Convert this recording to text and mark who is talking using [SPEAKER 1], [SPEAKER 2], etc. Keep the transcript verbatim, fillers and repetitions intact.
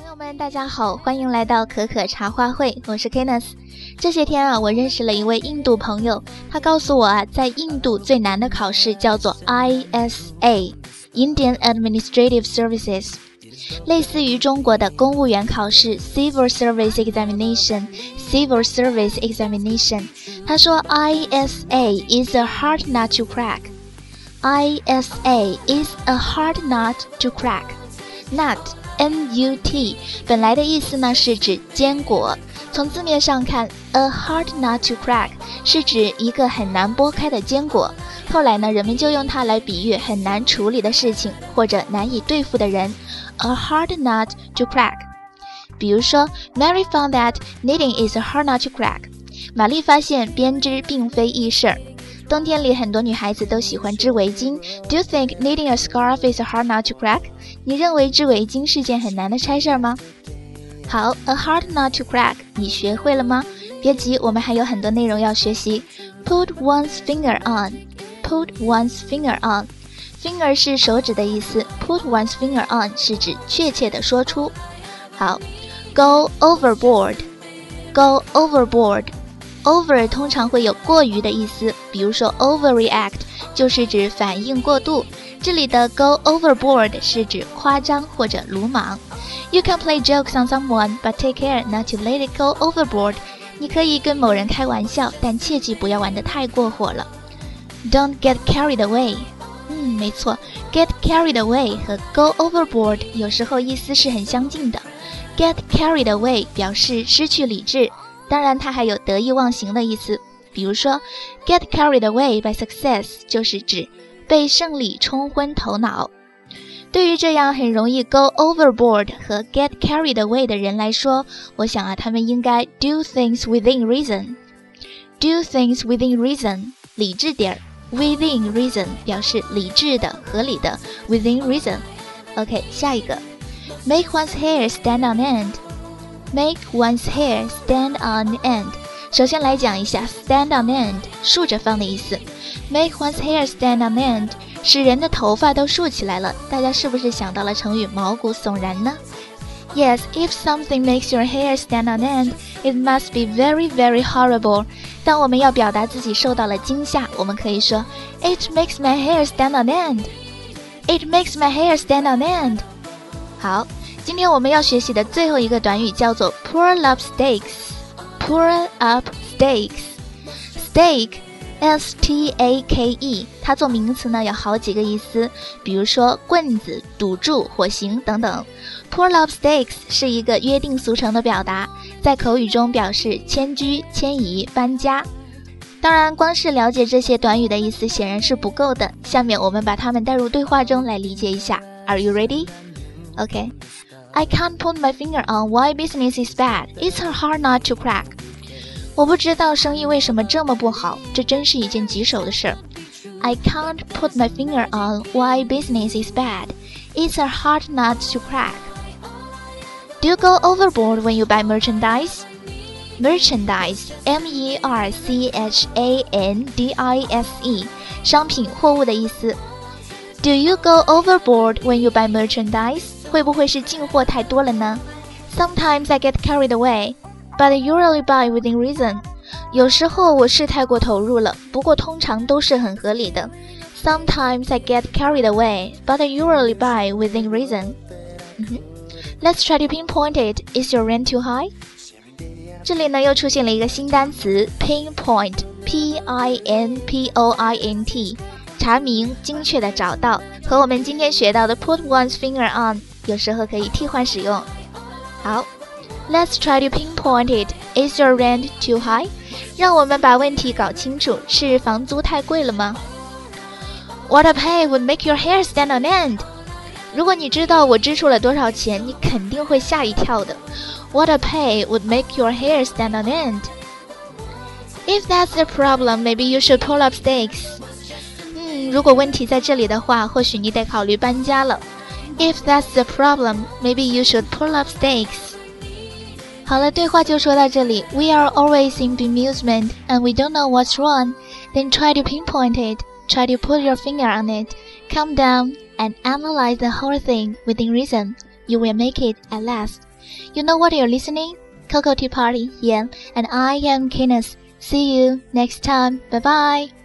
[SPEAKER 1] 友们大家好，欢迎来到可可茶话会，我是 Kenneth。 这些天啊，我认识了一位印度朋友，他告诉我啊，在印度最难的考试叫做 I S A Indian Administrative Services， 类似于中国的公务员考试 Civil Service Examination Civil Service Examination。 他说 I S A is a hard nut to crack I S A is a hard nut to crack Nut N U T 本来的意思呢是指坚果，从字面上看 A hard nut to crack 是指一个很难剥开的坚果，后来呢人们就用它来比喻很难处理的事情或者难以对付的人 A hard nut to crack。 比如说 Mary found that knitting is a hard nut to crack， 玛丽发现编织并非易事儿。冬天里很多女孩子都喜欢织围巾 Do you think knitting a scarf is a hard nut to crack？ 你认为织围巾是件很难的差事吗？好 A hard nut to crack 你学会了吗？别急，我们还有很多内容要学习。 Put one's finger on Put one's finger on Finger 是手指的意思， Put one's finger on 是指确切的说出。好 Go overboard Go overboard Over 通常会有过于的意思，比如说 overreact 就是指反应过度，这里的 go overboard 是指夸张或者鲁莽。 You can play jokes on someone but take care not to let it go overboard。 你可以跟某人开玩笑，但切记不要玩得太过火了。 Don't get carried away 嗯，没错， get carried away 和 go overboard 有时候意思是很相近的。 Get carried away 表示失去理智，当然它还有得意忘形的意思，比如说 get carried away by success 就是指被胜利冲昏头脑。对于这样很容易 go overboard 和 get carried away 的人来说，我想啊，他们应该 do things within reason do things within reason 理智点儿， within reason 表示理智的合理的 within reason。 OK， 下一个 make one's hair stand on end Make one's hair stand on end。 首先来讲一下 stand on end 竖着放的意思。 Make one's hair stand on end 使人的头发都竖起来了，大家是不是想到了成语毛骨悚然呢？ Yes, if something makes your hair stand on end, it must be very very horrible。 当我们要表达自己受到了惊吓，我们可以说 It makes my hair stand on end It makes my hair stand on end。 好，今天我们要学习的最后一个短语叫做 pull up stakes Pull up stakes Stake S T A K E 它做名词呢有好几个意思，比如说棍子、赌注、火刑等等。 Pull up stakes 是一个约定俗成的表达，在口语中表示迁居、迁移、搬家。当然光是了解这些短语的意思显然是不够的，下面我们把它们带入对话中来理解一下。 Are you ready? Okay I can't put my finger on why business is bad. It's a hard nut to crack. 我不知道生意为什么这么不好，这真是一件棘手的事儿。I can't put my finger on why business is bad. It's a hard nut to crack. Do you go overboard when you buy merchandise? Merchandise, M E R C H A N D I S E 商品货物的意思。Do you go overboard when you buy merchandise?会不会是进货太多了呢？ Sometimes I get carried away, but I usually buy within reason. 有时候我是太过投入了，不过通常都是很合理的。Sometimes I get carried away, but I usually buy within reason. Let's try to pinpoint it. Is your rent too high? 这里呢又出现了一个新单词 pinpoint, P I N P O I N T 查明，精确的找到，和我们今天学到的 put one's finger on有时候可以替换使用。好 Let's try to pinpoint it. Is your rent too high? 让我们把问题搞清楚，是房租太贵了吗？ What I pay would make your hair stand on end. 如果你知道我支出了多少钱，你肯定会吓一跳的。 What I pay would make your hair stand on end. If that's the problem, maybe you should pull up stakes. 嗯，如果问题在这里的话，或许你得考虑搬家了。If that's the problem, maybe you should pull up stakes. 好了，对话就说到这里。We are always in bemusement and we don't know what's wrong. Then try to pinpoint it. Try to put your finger on it. Calm down and analyze the whole thing within reason. You will make it at last. You know what you're listening? Cocoa Tea Party, yeah, and I am Kenneth. See you next time. Bye bye.